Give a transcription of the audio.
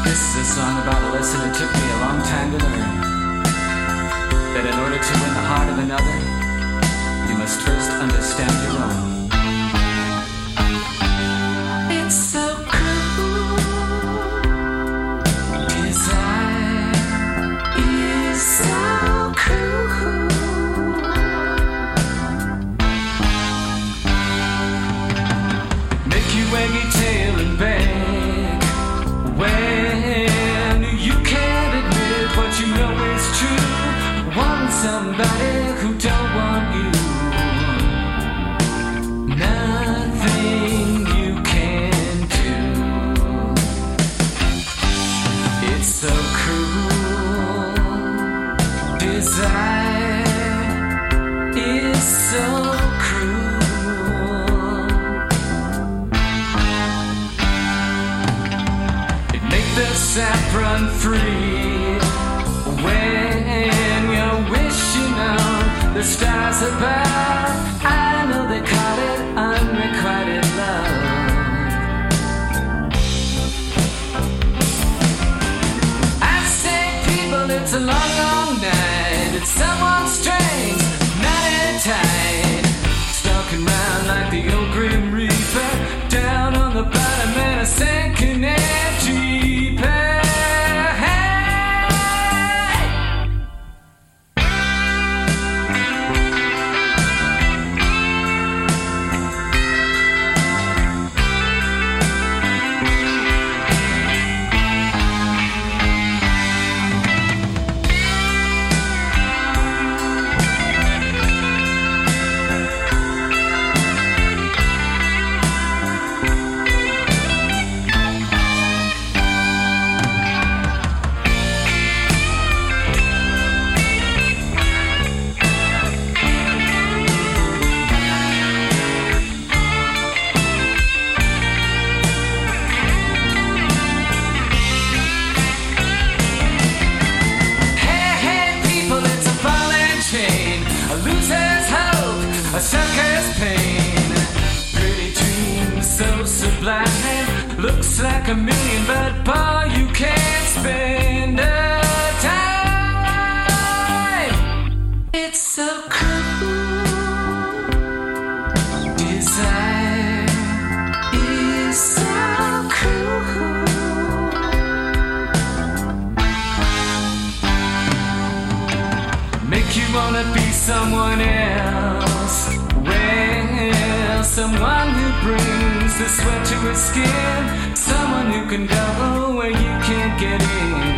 This is a song about a lesson it took me a long time to learn. That in order to win the heart of another, you must first understand your own. It's so cruel. Desire is so cruel. Make you wag your tail and beg when you can't admit what you know is true. Want somebody who don't want you. Nothing you can do. It's so cruel. Desire is so cruel. It makes the sap run free when you're wishing on the stars above. I know they call it unrequited love. I say, people, it's a long, long night. It's someone's strings, not in tight. Stalking round like the old Grim Reaper, down on the bottom and a sinking empty path. A sucker's pain, pretty dreams so sublime. Looks like $1 million, but boy, you can't spend a dime. It's so cruel. Desire is so cruel. Make you wanna be someone else. Well, someone who brings the sweat to his skin. Someone who can go where you can't get in.